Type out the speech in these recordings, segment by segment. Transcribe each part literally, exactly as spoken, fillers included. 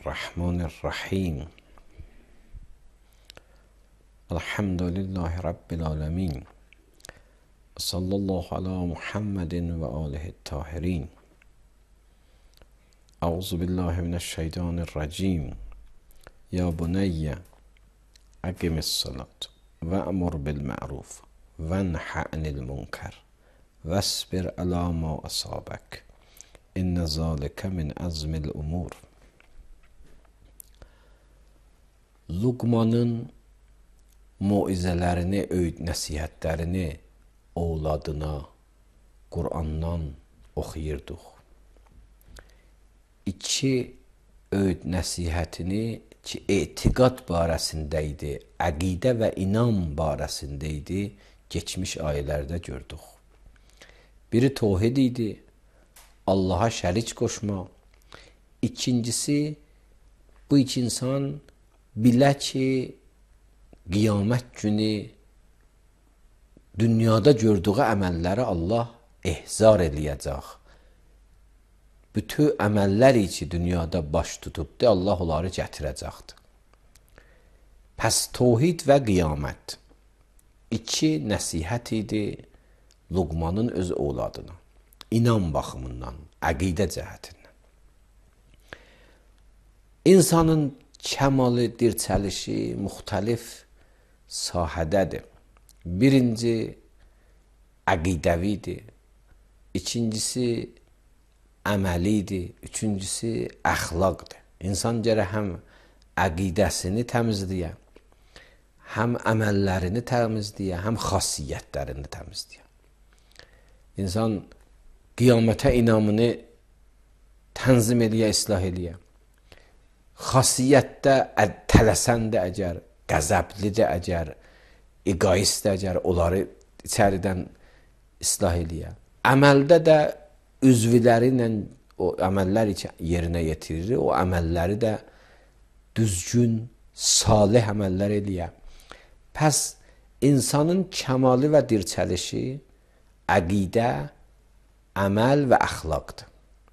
الرحمن الرحيم الحمد لله رب العالمين صلى الله على محمد وآله الطاهرين أعوذ بالله من الشيطان الرجيم يا بني أقم الصلاة وأمر بالمعروف وانه عن المنكر واصبر على ما أصابك إن ذلك من عزم الأمور. Luqmanın muizələrini, öğüt nəsihətlərini oğladına Qur'andan oxuyurduq. İki öğüt nəsihətini ki, etiqad barəsində idi, əqidə və inam barəsində idi, geçmiş ayələrdə gördük. Biri tevhid idi, Allah'a şərik qoşma. İkincisi, bu iki insan bilə ki, qiyamət günü dünyada gördüğü əməlləri Allah ehzar eləyəcək. Bütün əməllər içi dünyada baş tutubdu, Allah onları gətirəcəkdir. Pəs tevhid və qiyamət iki nəsihət idi Luqmanın öz oğladına. İnam baxımından, əqidə cəhətindən. İnsanın kəmalı dirçəlişi müxtəlif sahədədir. Birinci əqidəvidir, ikincisi əməlidir, üçüncüsü əxlaqdır. İnsan gərək həm əqidəsini təmizləyə, həm əməllərini təmizləyə, həm xasiyyətlərini təmizləyə. İnsan qiyamətə inamını tənzim eləyə, islah eləyə. Xasiyyətdə tələsəndə əgər, qəzəblidə əgər, egoist əgər, onları içəridən islah eləyə. Əməldə də üzvləri ilə o əməllər yerinə yetirir, o əməlləri də düzgün, salih əməllər eləyə. Pəs insanın kəmalı və dirçəlişi əqidə, əməl və əxlaqdır.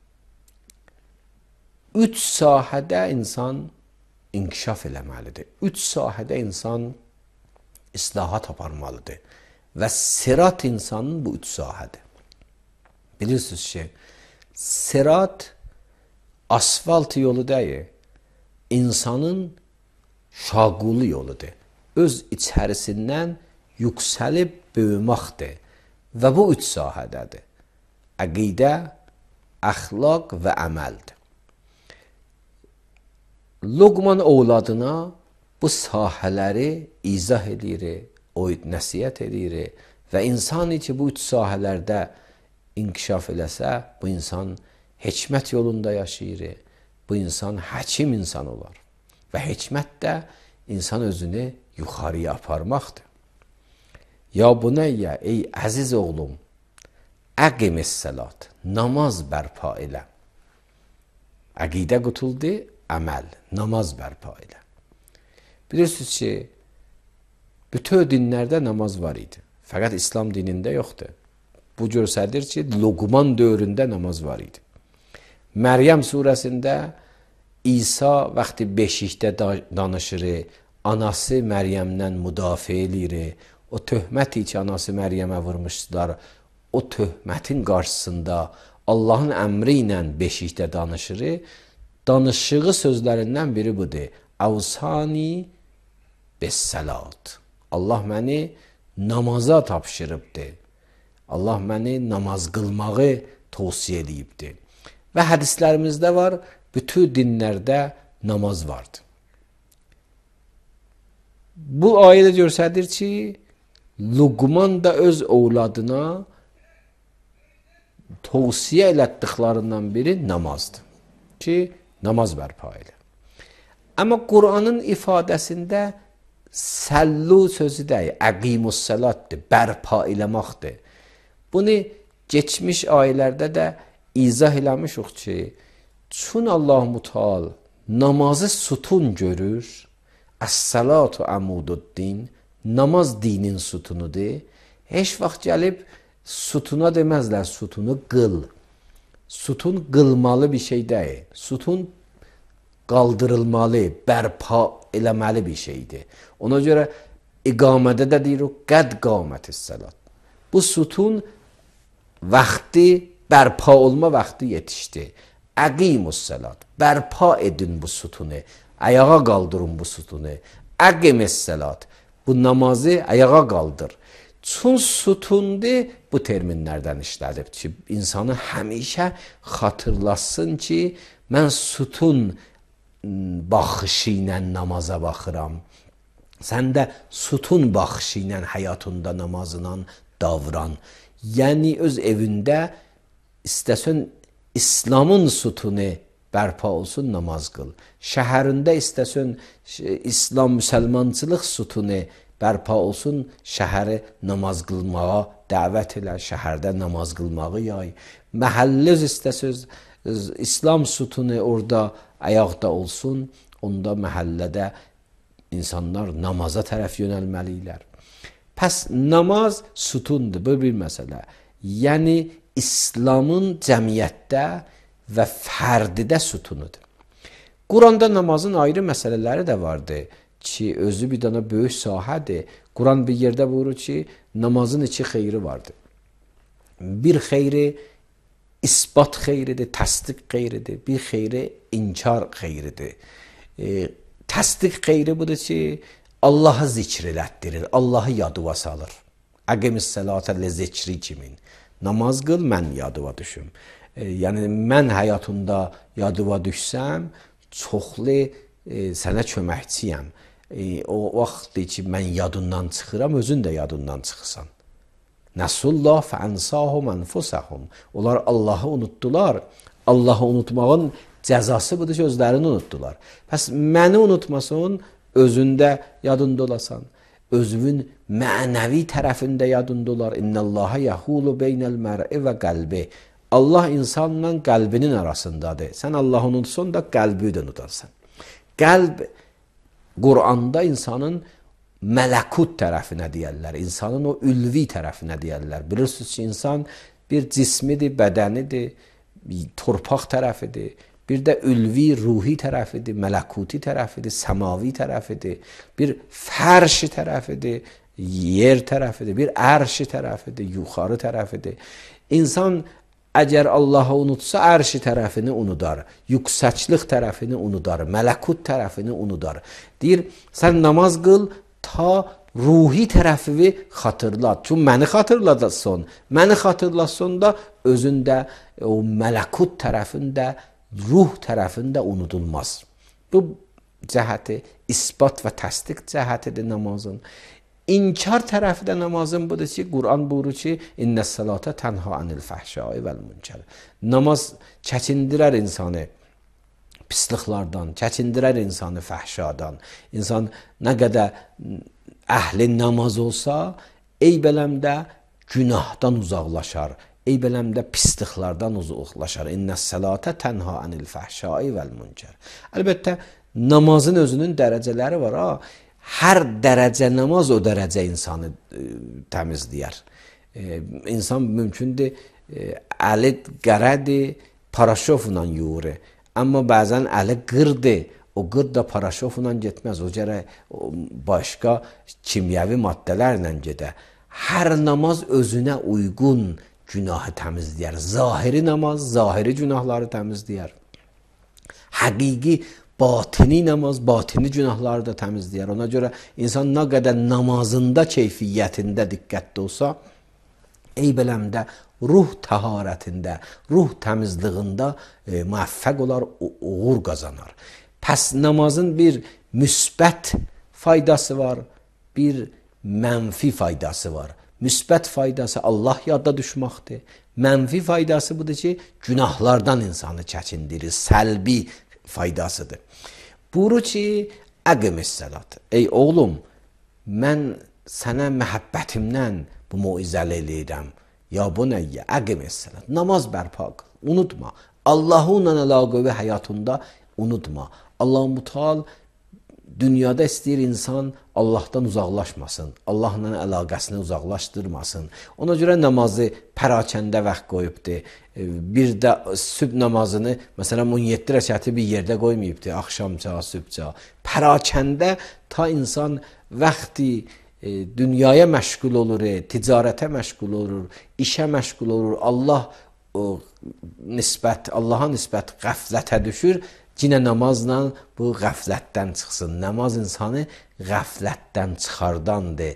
Üç sahədə insan inkişaf eləməlidir. Üç sahədə insan islahat aparmalıdır. Və sirat insanın bu üç sahədir. Bilirsiniz ki, sirat asfalt yolu deyil, insanın şaqulu yoludur. Öz içərisindən yüksəlib böyüməkdir. Və bu üç sahədədir. Əqidə, əxlaq və əməldir. Luqman oğladına bu sahələri izah edir, öğüt nəsihət edir və insan ki, bu üç sahələrdə inkişaf eləsə, bu insan hikmət yolunda yaşayır, bu insan həkim insan olar. Və hikmət də insan özünü yuxarıya aparmaqdır. Ya bunayya, ey əziz oğlum, əqimis salat, namaz bərpa elə. Əqidə qutuldu, əməl, namaz bərpa elə. Bilirsiniz ki, bütün dinlərdə namaz var idi. Fəqət İslam dinində yoxdur. Bu göstərir ki, Luqman dövründə namaz var idi. Məryəm surəsində İsa vaxtı beşikdə danışır, anası Məryəmdən müdafiə edir, o töhməti ki, anası Məryəmə vurmuşdular, o töhmətin qarşısında Allahın əmri ilə beşikdə danışır, danışığı sözlərindən biri budur. Avsani bəs-salat. Allah məni namaza tapşırıbdır. Allah məni namaz qılmağı tövsiyə edibdir. Və hədislərimizdə var, bütün dinlərdə namaz vardır. Bu ayədə göstərir ki, Luqman da öz oğladına tövsiyə elətdiklərindən biri namazdır. Ki, namaz bərpa elə. Amma Qur'anın ifadəsində səllu sözü deyil, əqimus salatdır, bərpa eləməkdir. Bunu geçmiş ayələrdə də izah eləmişik ki, çün Allah-u Teala namazı sütun görür, əs-salatu əmududdin, namaz dinin sütunudur. Heç vaxt gəlib sütuna deməzlər, sütunu qıl. Sütun qılmalı bir şey deyil. Sütun qaldırılmalı, bərpa eləməli bir şeydir. Ona görə iqamədə də deyir o qəd qamətis salat. Bu sütun vaxtı, bərpa olma vaxtı yetişdi. Əqimus salat. Bərpa edin bu sütunu. Ayağa qaldırın bu sütunu. Əqimis salat. Bu namazı ayağa qaldır. Çün sütundur bu terminlərdən işlədib ki, insanı həmişə xatırlasın ki, mən sütun baxışı ilə namaza baxıram. Sən də sütun baxışı ilə həyatında namazla davran. Yəni öz evində istəsən İslamın sütunu bərpa olsun, namaz qıl. Şəhərində istəsən İslam, müsəlmançılıq sütunu bərpa olsun, şəhəri namaz qılmağa dəvət elə, şəhərdə namaz qılmağı yay. Məhəllə istəsəz İslam sütunu orada ayaqda olsun, onda məhəllədə insanlar namaza tərəf yönəlməliylər. Pəs namaz sütundur, bu bir məsələ. Yəni İslamın cəmiyyətdə və fərdidə sütunudur. Quranda namazın ayrı məsələləri də vardır ki, özü bir dana böyük sahədir. Quran bir yerdə buyurur ki, namazın iki xeyri vardır. Bir xeyri isbat xeyridir, təsdiq xeyridir. Bir xeyri inkar xeyridir. E, təsdiq xeyri budur ki, Allahı zikr elətdirir, Allahı yadıva salır. Əqimis sələtə le zikri kimin. Namaz qıl, mən yadıva düşüm. E, yəni, mən həyatımda yadıva düşsəm, çoxlu e, sənə köməkçiyəm. E, o vaxtdır ki, mən yadından çıxıram, özün də yadından çıxırsan. Nəsullah fəənsahum ənfusəhum. Onlar Allahı unutdular. Allahı unutmağın cəzası budur ki, özlərini unutdular. Pəs məni unutmasın, özündə yadında olasan. Özünün mənəvi tərəfində yadında olar. İnnəllaha yəhulu beynəl mər'i və qəlbi. Allah insanla qəlbinin arasındadır. Sən Allahı unutsan da qəlbi də unutarsan. Qəlb, Quranda insanın mələkut tərəfinə deyərlər. İnsanın o ülvi tərəfinə deyərlər. Bilirsiniz ki, insan bir cismidir, bədənidir, torpaq tərəfidir. Bir də ülvi, ruhi tərəfidir, mələkuti tərəfidir, səmavi tərəfidir. Bir fərşi tərəfidir, yer tərəfidir, bir ərşi tərəfidir, yuxarı tərəfidir. İnsan əgər Allahı unutsa, ərşi tərəfini unudar, yüksəklik tərəfini unudar, mələkut tərəfini unudar. Deyir, sən namaz qıl, ta ruhi tərəfini xatırlat. Çünki məni xatırladasın, məni xatırlasın da özündə o mələkut tərəfində, ruh tərəfində unudulmaz. Bu cəhəti isbat və təsdiq cəhətidir namazın. İnkar tərəfi də namazın budur ki, Quran buyurur ki, İnnəs salata tənha anil fəhşai vəl münkər. Namaz çəkindirər insanı pisliklərdən, çəkindirər insanı fəhşadan. İnsan nə qədər əhli namaz olsa, eyb-eləmdə günahdan uzaqlaşar. Eyb-eləmdə pisliklərdən uzaqlaşar. İnnəs salata tənha anil fəhşai vəl münkər. Əlbəttə, namazın özünün dərəcələri var. Ha? Hər dərəcə namaz o dərəcə insanı e, təmizləyər. E, insan mümkündür, e, əli qərədir, paraşofla yuyur. Amma bəzən əli qırdır, o qırd da paraşofla getməz. O gərək başqa kimyəvi maddələrlə gedə. Hər namaz özünə uyğun günahı təmizləyər. Zahiri namaz, zahiri günahları təmizləyər. Həqiqi, batini namaz, batini günahları da təmizləyər. Ona görə insan nə qədər namazında, keyfiyyətində diqqətli olsa, eyb-eləmdə, ruh təharətində, ruh təmizliyində e, müvəffəq olar, uğur qazanar. Pəs namazın bir müsbət faydası var, bir mənfi faydası var. Müsbət faydası Allah yadda düşməkdir. Mənfi faydası budur ki, günahlardan insanı çəkindirir, səlbi faydasıdır. Buyurur ki, əqimis salat. Ey oğlum, mən sənə məhəbbətimdən bu muizəli eləyirəm. Ya bu nəyyə? Əqimis salat. Namaz bərpa qıl. Unutma. Allahunla əlaqəvi həyatında unutma. Allah-u Müteal dünyada istəyir insan Allahdan uzaqlaşmasın, Allahla əlaqəsini uzaqlaşdırmasın. Ona görə namazı pərakəndə vaxt qoyubdur. Bir də sübh namazını, məsələn, on yeddi rəkəti bir yerdə qoymayıbdır, axşamca, sübhca. Pərakəndə ta insan vaxtı e, dünyaya məşğul olur, ticarətə məşğul olur, işə məşğul olur, Allah o, nisbət, Allaha nisbət qəflətə düşür. Yine namazla bu qəflətdən çıxsın. Namaz insanı qəflətdən çıxardandır.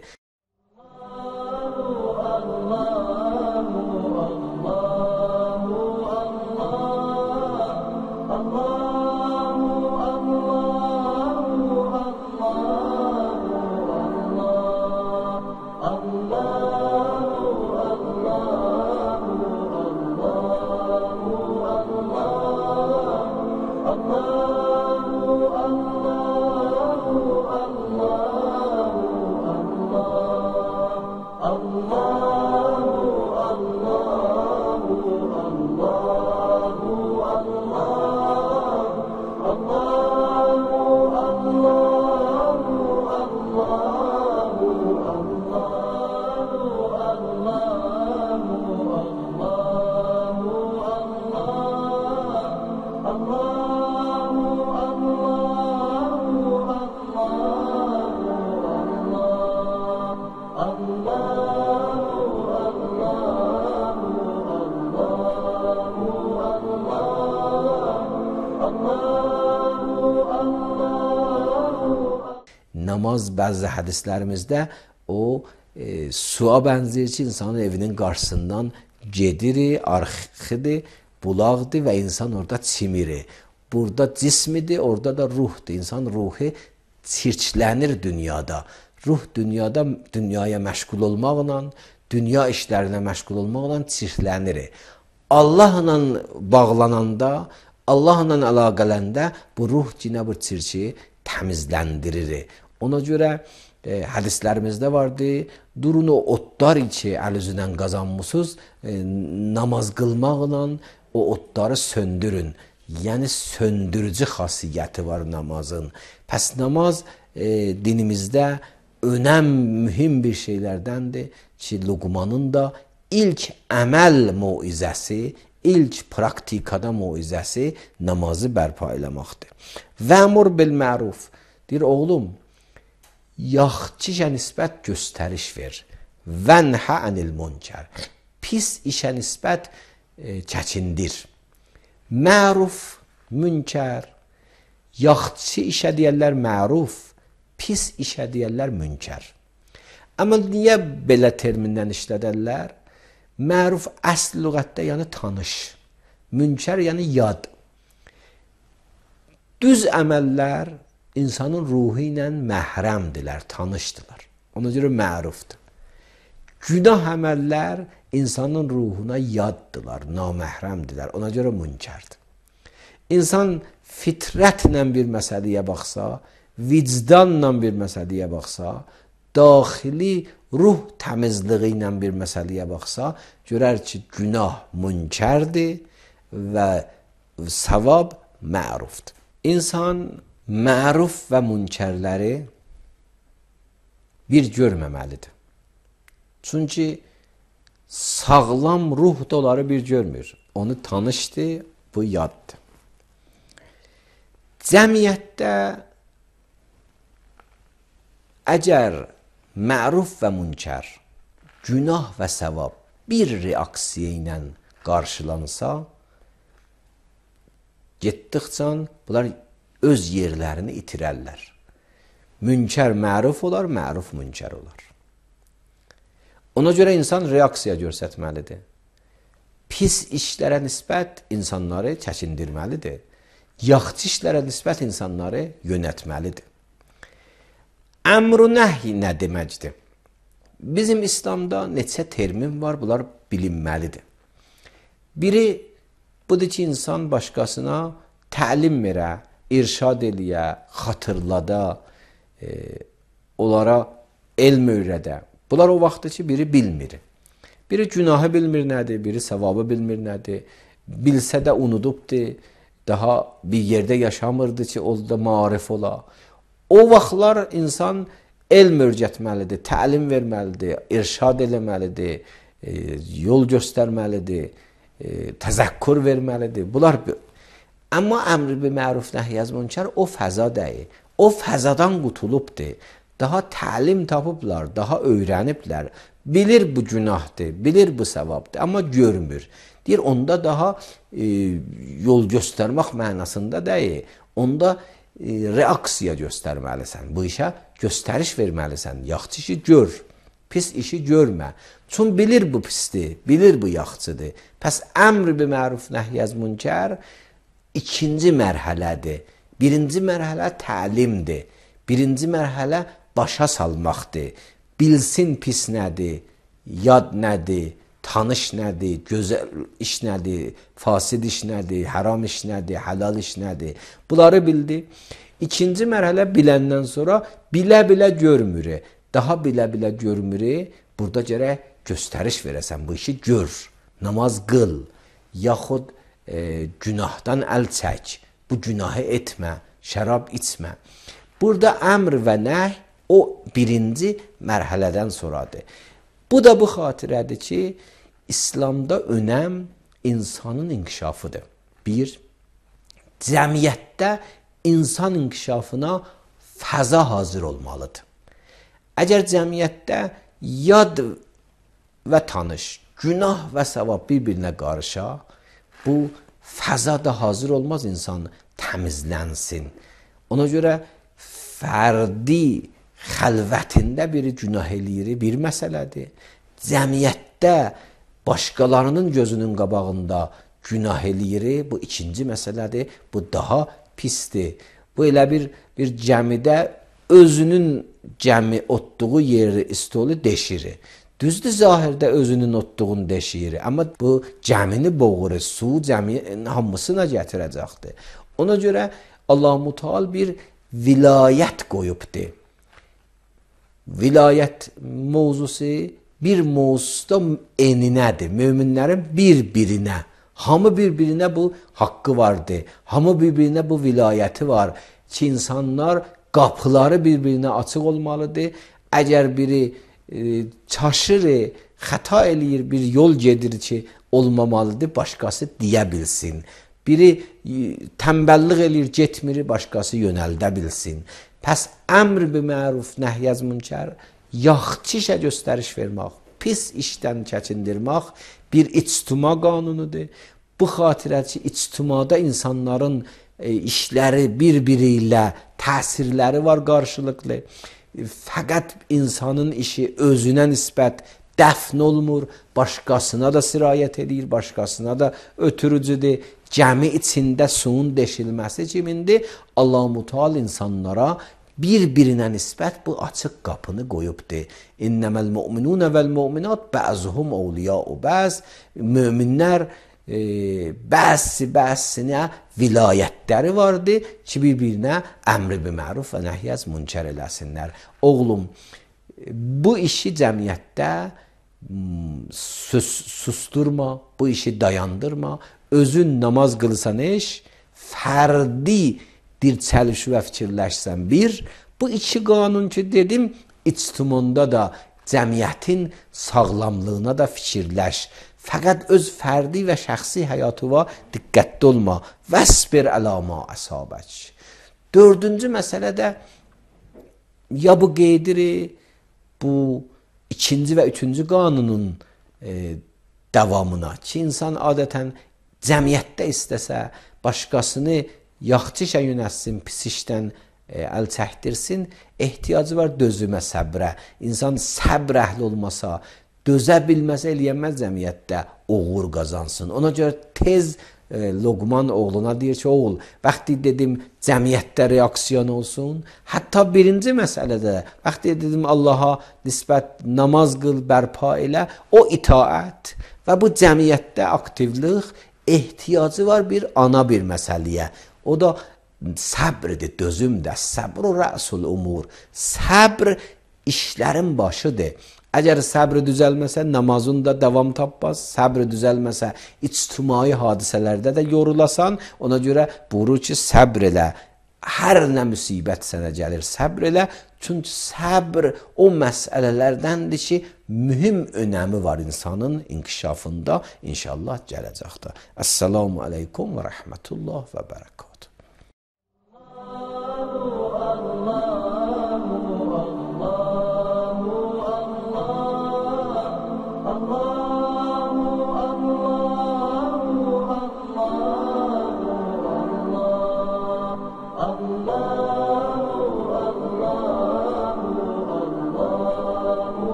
Namaz bəzi hədislərimizdə o e, suya bənzəyir ki, insanın evinin qarşısından gedir, arxidir, bulaqdır və insan orada çimir. Burada cismidir, orada da ruhdur. İnsan ruhu çirklənir dünyada. Ruh dünyada dünyaya məşğul olmaqla, dünya işlərinə məşğul olmaqla çirklənir. Allahla bağlananda, Allahla əlaqələndə bu ruh cinə bir çirki təmizləndirir. Ona görə e, hədislərimizdə vardı, durun o otlar içi əl üzündən qazanmışsınız, e, namaz qılmaqla o otları söndürün. Yəni söndürücü xasiyyəti var namazın. Pəs namaz e, dinimizdə önəm mühüm bir şeylərdəndir ki, Luqmanın da ilk əməl muizəsi, ilk praktikada muizəsi namazı bərpa eləməkdir. Vəmur bil məruf. Deyir, oğlum, yaxşı işə nisbət göstəriş ver. Vənhə ənil münkər. Pis işə nisbət e, çəkindir. Məruf, münkər. Yaxşı işə deyərlər məruf, pis işə deyərlər münkər. Amma niyə belə termindən işlədərlər? Məruf əsl lüğətdə yəni tanış. Münkər yəni yad. Düz əməllər insanın ruhu ilə məhrəmdirlər, tanışdırlar. Ona görə mərufdur. Günah əməllər insanın ruhuna yaddılar, naməhrəmdirlər. Ona görə münkərdir. İnsan fitrətlə bir məsələyə baxsa, vicdanla bir məsələyə baxsa, daxili ruh təmizliyi ilə bir məsələyə baxsa, görər ki, günah münkərdir və savab mərufdur. İnsan məruf və münkərləri bir görməməlidir. Çünki sağlam ruh da onları bir görmür. Onu tanışdır, bu yaddır. Cəmiyyətdə əgər məruf və münkər, günah və savab bir reaksiya ilə qarşılansa, getdikcə bunlar öz yerlərini itirərlər. Münkər məruf olar, məruf münkər olar. Ona görə insan reaksiya göstərməlidir. Pis işlərə nisbət insanları çəkindirməlidir. Yaxşı işlərə nisbət insanları yönətməlidir. Əmr-ü nəhy nə deməkdir? Bizim İslamda neçə termin var, bunlar bilinməlidir. Biri budur ki, insan başqasına təlim verə, irşad eləyə, xatırlada, e, onlara elm öyrədə. Bunlar o vaxtdır ki, biri bilmir. Biri günahı bilmir nədir, biri savabı bilmir nədir. Bilsə də unudubdur, daha bir yerdə yaşamırdı ki, o da marif ola. O vaxtlar insan elm öyrətməlidir, təlim verməlidir, irşad eləməlidir, e, yol göstərməlidir, e, təzəkkur verməlidir. Bunlar amma əmr bi məruf nəhy az münkər o fəza deyil. O fəzadan qutulubdur. Daha təlim tapıblar, daha öyrəniblər. Bilir bu günahdır, bilir bu savabdır, amma görmür. Deyir, onda daha e, yol göstərmək mənasında deyil. Onda e, reaksiya göstərməlisən. Bu işə göstəriş verməlisən. Yaxşı işi gör, pis işi görmə. Çünki bilir bu pisdir, bilir bu yaxçıdır. Pəs əmr bi məruf nəhy az münkər ikinci mərhələdir. Birinci mərhələ təlimdir. Birinci mərhələ başa salmaqdır. Bilsin pis nədir, yad nədir, tanış nədir, gözəl iş nədir, fasid iş nədir, haram iş nədir, halal iş nədir. Bunları bildi. İkinci mərhələ biləndən sonra bilə-bilə görmür. Daha bilə-bilə görmür. Burada gərək göstəriş verəsən, bu işi gör, namaz qıl, yaxud e, günahdan əl çək, bu günahı etmə, şərab içmə. Burada əmr və nəhy o birinci mərhələdən sonradır. Bu da bu xatirədir ki, İslamda önəm insanın inkişafıdır. Bir, cəmiyyətdə insan inkişafına fəza hazır olmalıdır. Əgər cəmiyyətdə yad və tanış, günah və savab bir-birinə qarışa, bu fəza da hazır olmaz, insan təmizlənsin. Ona görə fərdi xəlvətində biri günah eləyir, bir məsələdir. Cəmiyyətdə başqalarının gözünün qabağında günah eləyir, bu ikinci məsələdir. Bu daha pisdir. Bu elə bir, bir cəmidə özünün cəmi otduğu yeri, stolu deşir. Düzdür, zahirdə özünün otduğunu deşir. Amma bu cəmini boğur, su cəmi hamısına gətirəcəkdir. Ona görə Allah-u Teala bir vilayət qoyubdur. Vilayət mövzusu bir mövzuda eninədir. Möminlərin bir-birinə, hamı bir-birinə bu haqqı vardır. Hamı bir-birinə bu vilayəti var ki, insanlar qapıları bir-birinə açıq olmalıdır. Əgər biri e, çaşır, xəta eləyir, bir yol gedir ki, olmamalıdır, başqası deyə bilsin. Biri e, tənbəllik eləyir, getmir, başqası yönəldə bilsin. Pəs əmr bi məruf nəhy az münkər yaxşı işə göstəriş vermək, pis işdən çəkindirmək bir ictima qanunudur. Bu xatirə ki, ictimada insanların e, işləri bir-biri ilə təsirləri var qarşılıqlı. E, fəqət insanın işi özünə nisbət dəfn olmur, başqasına da sirayət edir, başqasına da ötürücüdür. Cəmi içində suyun deşilməsi kimindir? Allah-u Teala insanlara bir-birinə nisbət bu açıq qapını qoyubdur. İnnəməl mu'minunə vəl mu'minat bəzuhum awliya'u bəz. Möminlər e, bəzi bəzinə vilayətləri vardır ki, bir-birinə əmr bi məruf və nəhy az münkər eləsinlər. Oğlum, bu işi cəmiyyətdə sus, susturma, bu işi dayandırma. Özün namaz qılsan iş, fərdi dirçəliş və fikirləşsən bir. Bu iki qanun ki dedim, ictimanda da cəmiyyətin sağlamlığına da fikirləş. Fəqət öz fərdi və şəxsi həyatıva diqqətli olma. Vəsbir ələ ma əsabək. Dördüncü məsələ də ya bu qeydiri, bu ikinci və üçüncü qanunun e, davamına ki, insan adətən cəmiyyətdə istəsə, başqasını yaxşı işə yönətsin, pis işdən e, əl çəkdirsin, ehtiyacı var dözümə, səbrə. İnsan səbr əhli olmasa, dözə bilməsə eləyənməz cəmiyyətdə uğur qazansın. Ona görə tez e, Loqman oğluna deyir ki, oğul, vaxtı dedim cəmiyyətdə reaksiyon olsun, hətta birinci məsələdə, vaxtı dedim Allaha nisbət namaz qıl, bərpa elə, o itaət və bu cəmiyyətdə aktivlik ehtiyacı var bir ana bir məsələyə. O da səbrdir, dözümdür. Səbr rəsul umur. Səbr işlərin başıdır. Əgər səbr düzəlməsə namazın da davam tapmaz. Səbr düzəlməsə ictimai hadisələrdə də yorulasan. Ona görə buyurur ki, səbr elə. hər nə müsibət sənə gəlir, səbr elə. Çünki səbr o məsələlərdəndir ki, mühüm önəmi var insanın inkişafında, inşallah gələcəkdə. Əssalamu aleykum və rəhmətullah və bərəkət.